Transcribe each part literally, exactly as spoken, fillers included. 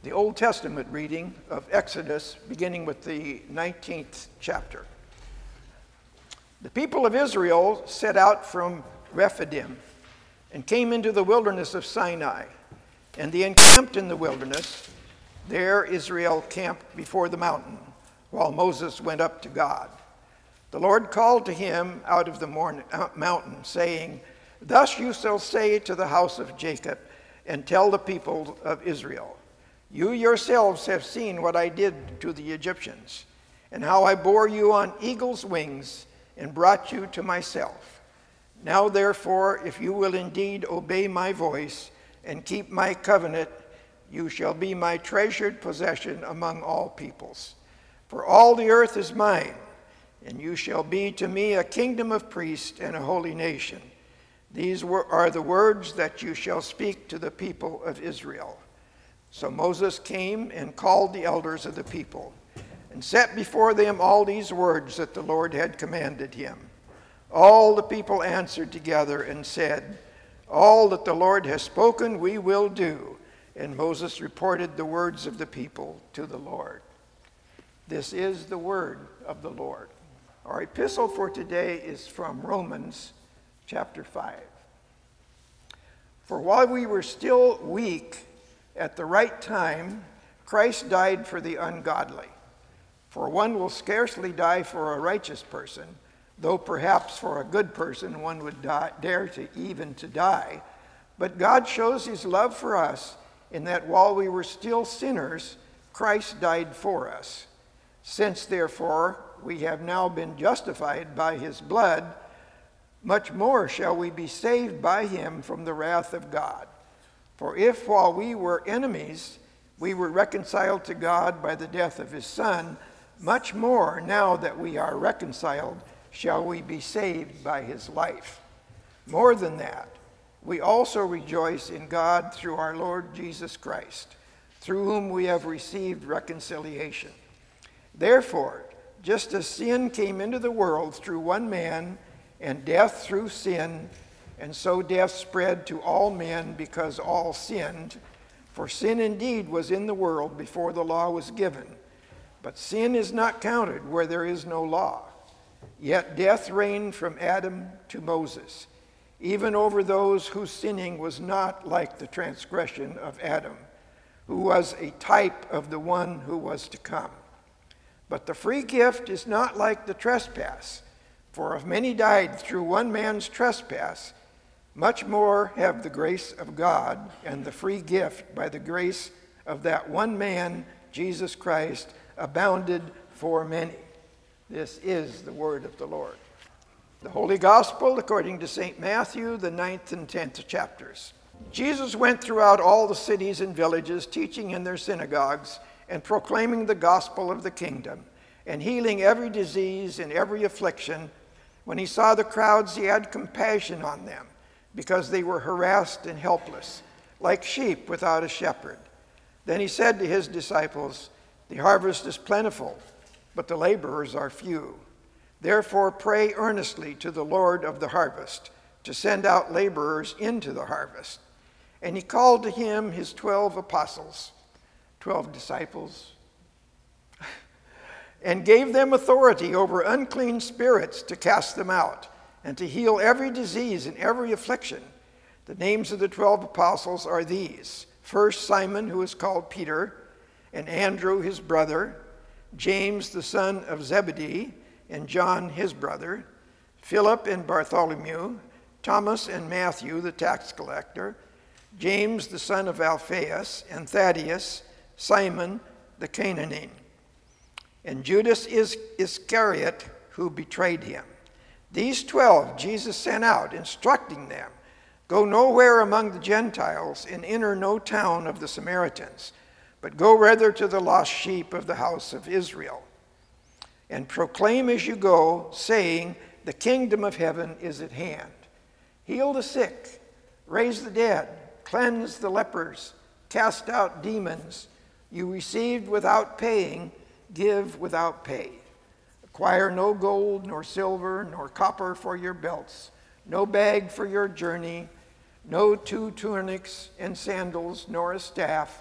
the Old Testament reading of Exodus, beginning with the nineteenth chapter. The people of Israel set out from Rephidim and came into the wilderness of Sinai, and they encamped in the wilderness. There Israel camped before the mountain, while Moses went up to God. The Lord called to him out of the morning, uh, mountain, saying, "Thus you shall say to the house of Jacob, and tell the people of Israel, you yourselves have seen what I did to the Egyptians, and how I bore you on eagle's wings and brought you to myself. Now therefore, if you will indeed obey my voice and keep my covenant, you shall be my treasured possession among all peoples. For all the earth is mine, and you shall be to me a kingdom of priests and a holy nation. These are the words that you shall speak to the people of Israel." So Moses came and called the elders of the people, and set before them all these words that the Lord had commanded him. All the people answered together and said, "All that the Lord has spoken we will do." And Moses reported the words of the people to the Lord. This is the word of the Lord. Our epistle for today is from Romans chapter five. "For while we were still weak, at the right time, Christ died for the ungodly. For one will scarcely die for a righteous person, though perhaps for a good person one would die, dare to even to die. But God shows his love for us in that while we were still sinners, Christ died for us. Since therefore we have now been justified by his blood, much more shall we be saved by him from the wrath of God. For if while we were enemies, we were reconciled to God by the death of his Son, much more now that we are reconciled shall we be saved by his life. More than that, we also rejoice in God through our Lord Jesus Christ, through whom we have received reconciliation. Therefore, just as sin came into the world through one man, and death through sin, and so death spread to all men because all sinned. For sin indeed was in the world before the law was given, but sin is not counted where there is no law. Yet death reigned from Adam to Moses, even over those whose sinning was not like the transgression of Adam, who was a type of the one who was to come. But the free gift is not like the trespass. For if many died through one man's trespass, much more have the grace of God and the free gift by the grace of that one man, Jesus Christ, abounded for many." This is the word of the Lord. The Holy Gospel according to Saint Matthew, the ninth and tenth chapters. Jesus went throughout all the cities and villages, teaching in their synagogues and proclaiming the gospel of the kingdom, and healing every disease and every affliction. When he saw the crowds, he had compassion on them, because they were harassed and helpless, like sheep without a shepherd. Then he said to his disciples, "The harvest is plentiful, but the laborers are few. Therefore pray earnestly to the Lord of the harvest to send out laborers into the harvest." And he called to him his twelve apostles, twelve disciples, and gave them authority over unclean spirits to cast them out, and to heal every disease and every affliction. The names of the twelve apostles are these: first Simon, who is called Peter, and Andrew his brother, James the son of Zebedee, and John his brother, Philip and Bartholomew, Thomas and Matthew the tax collector, James the son of Alphaeus, and Thaddeus, Simon the Canaanite, and Judas Iscariot, who betrayed him. These twelve Jesus sent out, instructing them, "Go nowhere among the Gentiles, and enter no town of the Samaritans, but go rather to the lost sheep of the house of Israel. And proclaim as you go, saying, the kingdom of heaven is at hand. Heal the sick, raise the dead, cleanse the lepers, cast out demons. You received without paying, give without pay. Acquire no gold, nor silver, nor copper for your belts, no bag for your journey, no two tunics and sandals, nor a staff,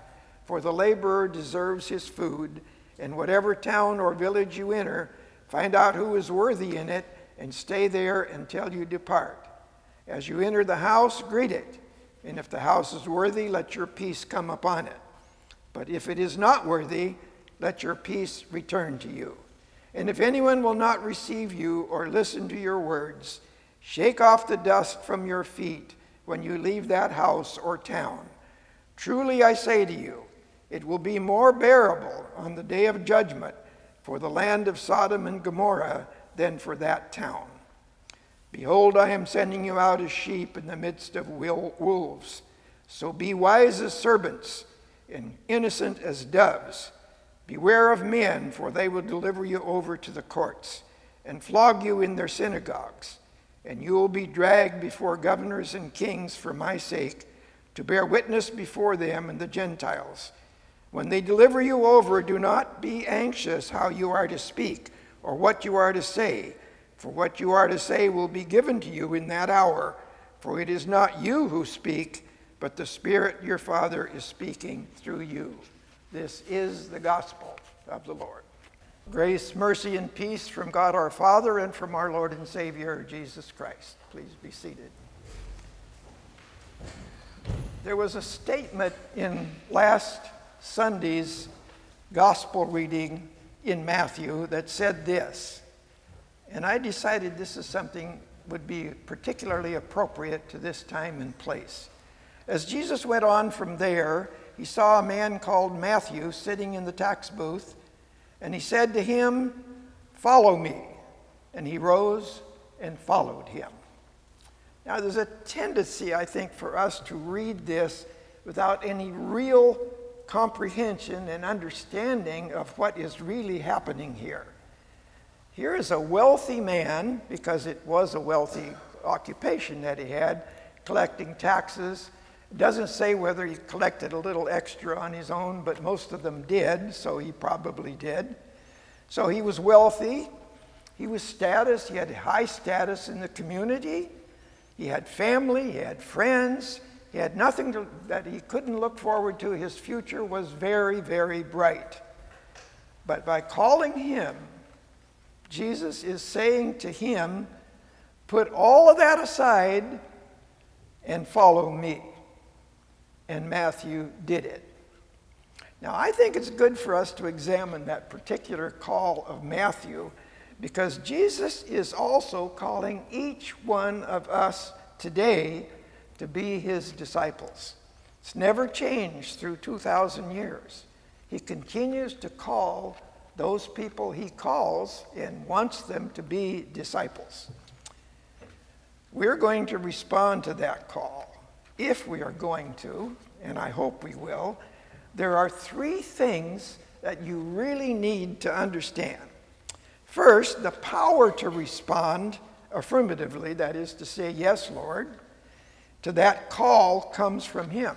for the laborer deserves his food. In whatever town or village you enter, find out who is worthy in it, and stay there until you depart. As you enter the house, greet it, and if the house is worthy, let your peace come upon it. But if it is not worthy, let your peace return to you. And if anyone will not receive you or listen to your words, shake off the dust from your feet when you leave that house or town. Truly I say to you, it will be more bearable on the day of judgment for the land of Sodom and Gomorrah than for that town. Behold, I am sending you out as sheep in the midst of wolves. So be wise as serpents and innocent as doves. Beware of men, for they will deliver you over to the courts and flog you in their synagogues. And you will be dragged before governors and kings for my sake, to bear witness before them and the Gentiles. When they deliver you over, do not be anxious how you are to speak or what you are to say, for what you are to say will be given to you in that hour. For it is not you who speak, but the Spirit your Father is speaking through you. This is the gospel of the Lord. Grace, mercy, and peace from God our Father and from our Lord and Savior, Jesus Christ. Please be seated. There was a statement in last Sunday's gospel reading in Matthew that said this, and I decided this is something would be particularly appropriate to this time and place. As Jesus went on from there, he saw a man called Matthew sitting in the tax booth, and he said to him, "Follow me." And he rose and followed him. Now, there's a tendency, I think, for us to read this without any real comprehension and understanding of what is really happening here. Here is a wealthy man, because it was a wealthy occupation that he had, collecting taxes. It doesn't say whether he collected a little extra on his own, but most of them did, so he probably did. So he was wealthy. He was status. He had high status in the community. He had family. He had friends. He had nothing to, that he couldn't look forward to. His future was very, very bright. But by calling him, Jesus is saying to him, put all of that aside and follow me. And Matthew did it. Now, I think it's good for us to examine that particular call of Matthew, because Jesus is also calling each one of us today to be his disciples. It's never changed through two thousand years. He continues to call those people he calls and wants them to be disciples. We're going to respond to that call. If we are going to, and I hope we will, there are three things that you really need to understand. First, the power to respond affirmatively, that is to say, yes, Lord, to that call comes from him.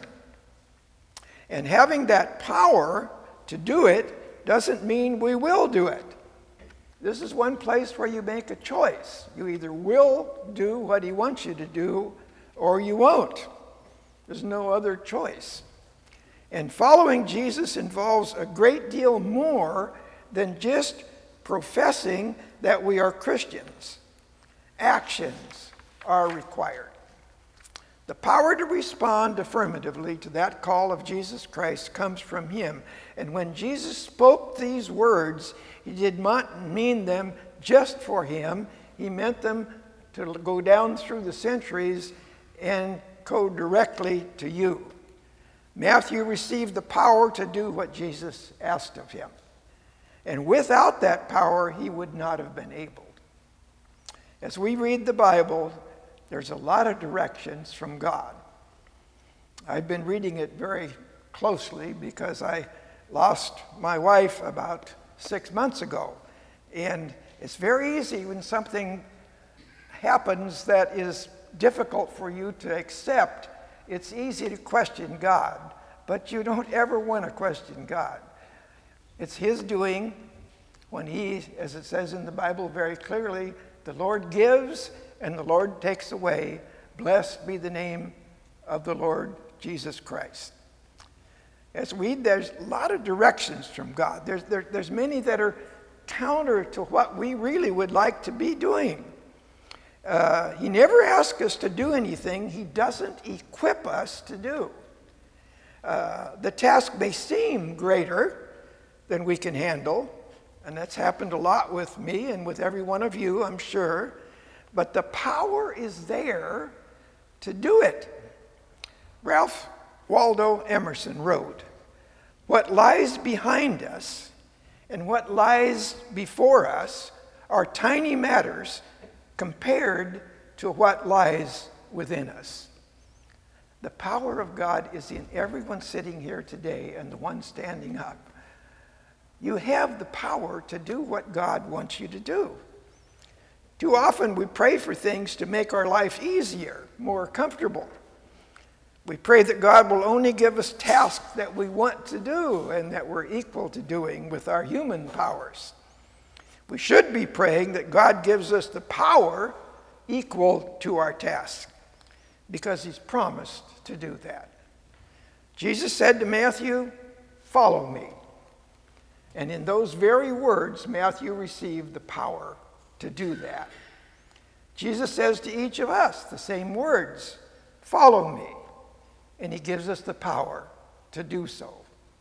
And having that power to do it doesn't mean we will do it. This is one place where you make a choice. You either will do what he wants you to do, or you won't. There's no other choice. And following Jesus involves a great deal more than just professing that we are Christians. Actions are required. The power to respond affirmatively to that call of Jesus Christ comes from him. And when Jesus spoke these words, he did not mean them just for him. He meant them to go down through the centuries and go directly to you. Matthew received the power to do what Jesus asked of him. And without that power, he would not have been able. As we read the Bible, there's a lot of directions from God. I've been reading it very closely because I lost my wife about six months ago. And it's very easy when something happens that is difficult for you to accept. It's easy to question God, but you don't ever want to question God. It's his doing when he, as it says in the Bible very clearly, the Lord gives and the Lord takes away. Blessed be the name of the Lord Jesus Christ. As we, there's a lot of directions from God. There's, there, there's many that are counter to what we really would like to be doing. Uh, he never asks us to do anything he doesn't equip us to do. Uh, the task may seem greater than we can handle, and that's happened a lot with me and with every one of you, I'm sure, but the power is there to do it. Ralph Waldo Emerson wrote, "What lies behind us and what lies before us are tiny matters compared to what lies within us." The power of God is in everyone sitting here today and the one standing up. You have the power to do what God wants you to do. Too often we pray for things to make our life easier, more comfortable. We pray that God will only give us tasks that we want to do and that we're equal to doing with our human powers. We should be praying that God gives us the power equal to our task, because he's promised to do that. Jesus said to Matthew, "Follow me." And in those very words, Matthew received the power to do that. Jesus says to each of us the same words, "Follow me." And he gives us the power to do so.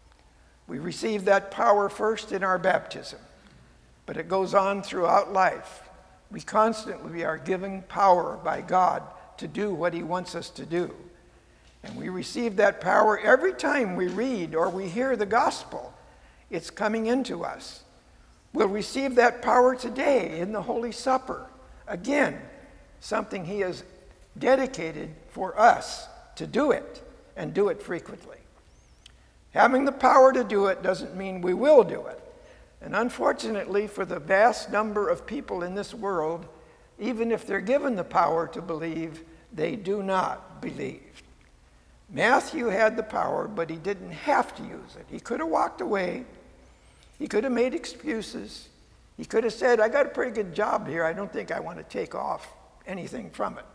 We receive that power first in our baptism, but it goes on throughout life. We constantly are given power by God to do what he wants us to do. And we receive that power every time we read or we hear the gospel. It's coming into us. We'll receive that power today in the Holy Supper. Again, something he has dedicated for us to do it, and do it frequently. Having the power to do it doesn't mean we will do it. And unfortunately, for the vast number of people in this world, even if they're given the power to believe, they do not believe. Matthew had the power, but he didn't have to use it. He could have walked away. He could have made excuses. He could have said, "I got a pretty good job here. I don't think I want to take off anything from it."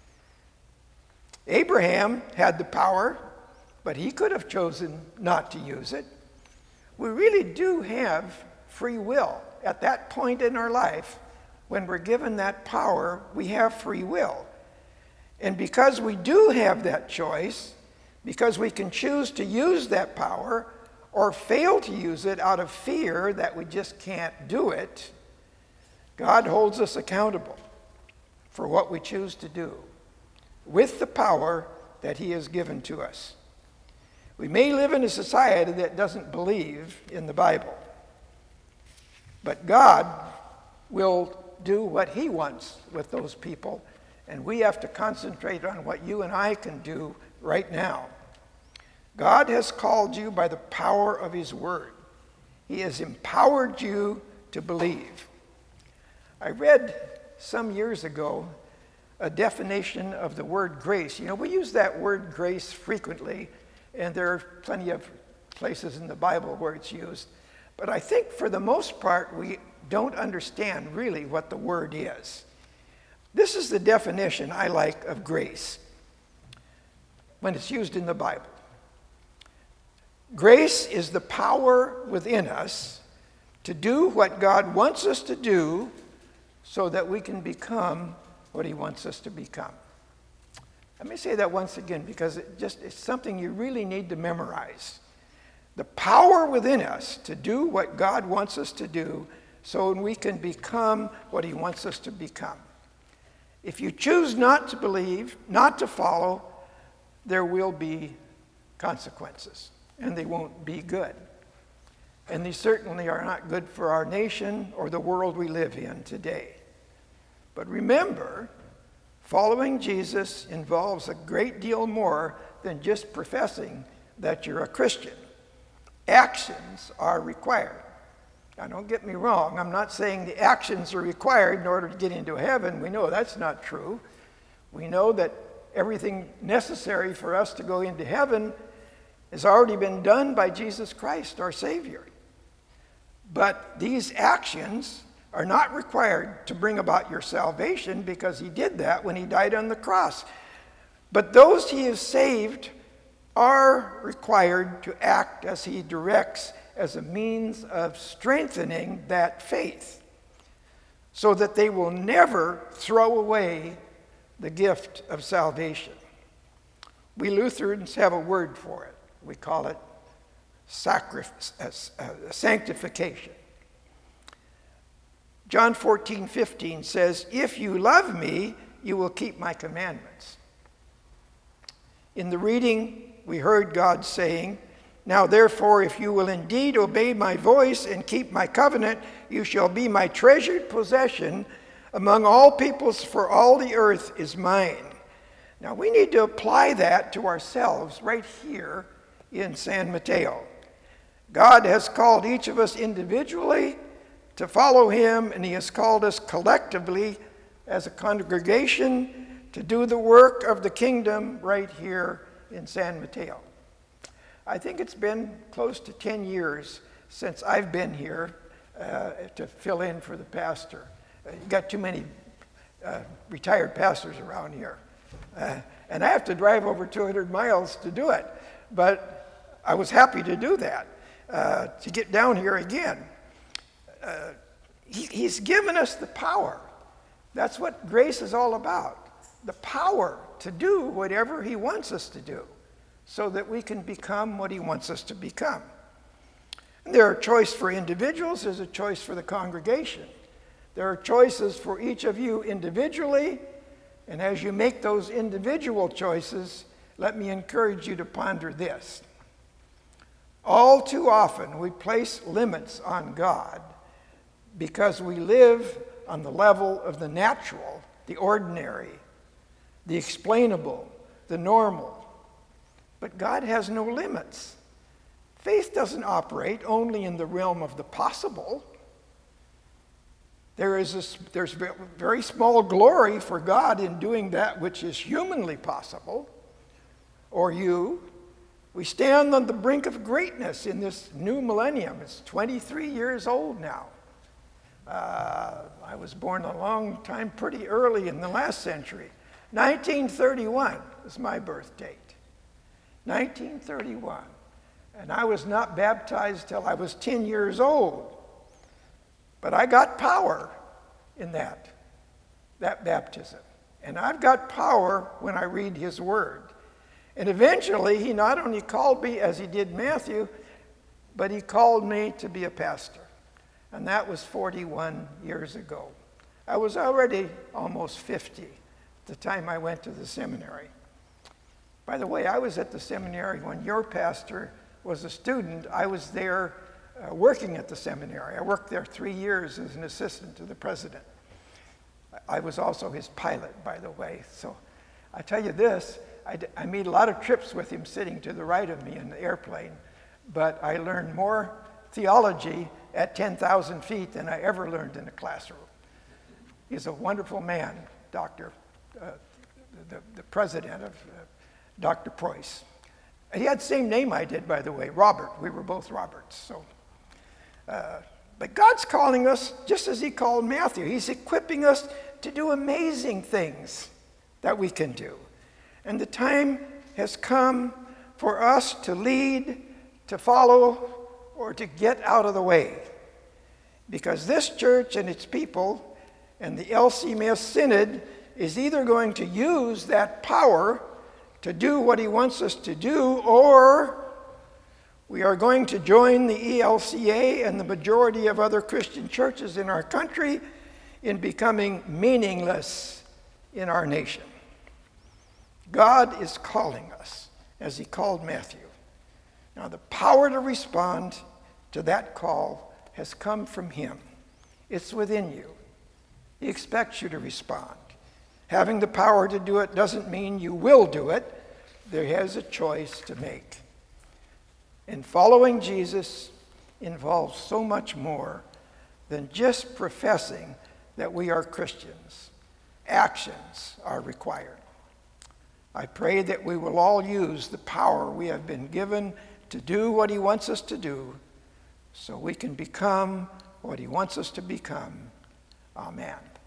Abraham had the power, but he could have chosen not to use it. We really do have free will. At that point in our life, when we're given that power, we have free will. And because we do have that choice, because we can choose to use that power or fail to use it out of fear that we just can't do it, God holds us accountable for what we choose to do with the power that he has given to us. We may live in a society that doesn't believe in the Bible, but God will do what he wants with those people, and we have to concentrate on what you and I can do right now. God has called you by the power of his word. He has empowered you to believe. I read some years ago a definition of the word grace. You know, we use that word grace frequently, and there are plenty of places in the Bible where it's used. But I think for the most part, we don't understand really what the word is. This is the definition I like of grace when it's used in the Bible. Grace is the power within us to do what God wants us to do so that we can become what he wants us to become. Let me say that once again, because it just it's something you really need to memorize. The power within us to do what God wants us to do so we can become what he wants us to become. If you choose not to believe, not to follow, there will be consequences, and they won't be good. And they certainly are not good for our nation or the world we live in today. But remember, following Jesus involves a great deal more than just professing that you're a Christian. Actions are required. Now, don't get me wrong. I'm not saying the actions are required in order to get into heaven. We know that's not true. We know that everything necessary for us to go into heaven has already been done by Jesus Christ, our Savior. But these actions are not required to bring about your salvation, because he did that when he died on the cross. But those he has saved are required to act as he directs as a means of strengthening that faith, so that they will never throw away the gift of salvation. We Lutherans have a word for it. We call it sacrifice, uh, uh, sanctification. John fourteen fifteen says, "If you love me, you will keep my commandments." In the reading, we heard God saying, "Now therefore, if you will indeed obey my voice and keep my covenant, you shall be my treasured possession among all peoples, for all the earth is mine." Now we need to apply that to ourselves right here in San Mateo. God has called each of us individually to follow him, and he has called us collectively as a congregation to do the work of the kingdom right here in San Mateo. I think it's been close to ten years since I've been here uh, to fill in for the pastor. Uh, you got too many uh, retired pastors around here. Uh, and I have to drive over two hundred miles to do it. But I was happy to do that, uh, to get down here again. Uh, he, he's given us the power. That's what grace is all about. The power to do whatever he wants us to do, so that we can become what he wants us to become. And there are choices for individuals. There's a choice for the congregation. There are choices for each of you individually. And as you make those individual choices, let me encourage you to ponder this. All too often, we place limits on God because we live on the level of the natural, the ordinary, the explainable, the normal. But God has no limits. Faith doesn't operate only in the realm of the possible. There is a, there's very small glory for God in doing that which is humanly possible. Or you. We stand on the brink of greatness in this new millennium. It's twenty-three years old now. Uh, I was born a long time, pretty early in the last century. nineteen thirty-one is my birth date. nineteen thirty-one. And I was not baptized till I was ten years old. But I got power in that, that baptism. And I've got power when I read his word. And eventually, he not only called me as he did Matthew, but he called me to be a pastor. And that was forty-one years ago. I was already almost fifty at the time I went to the seminary. By the way, I was at the seminary when your pastor was a student. I was there uh, working at the seminary. I worked there three years as an assistant to the president. I was also his pilot, by the way. So I tell you this, I, d- I made a lot of trips with him sitting to the right of me in the airplane, but I learned more theology at ten thousand feet than I ever learned in a classroom. He's a wonderful man, Doctor, uh, the, the president of uh, Doctor Preuss. He had the same name I did, by the way, Robert. We were both Roberts. So, uh, but God's calling us just as he called Matthew. He's equipping us to do amazing things that we can do. And the time has come for us to lead, to follow, or to get out of the way. Because this church and its people and the L C M S Synod is either going to use that power to do what he wants us to do, or we are going to join the E L C A and the majority of other Christian churches in our country in becoming meaningless in our nation. God is calling us, as he called Matthew. Now, the power to respond to that call has come from him. It's within you. He expects you to respond. Having the power to do it doesn't mean you will do it. There is a choice to make. And following Jesus involves so much more than just professing that we are Christians. Actions are required. I pray that we will all use the power we have been given to do what he wants us to do, so we can become what he wants us to become. Amen.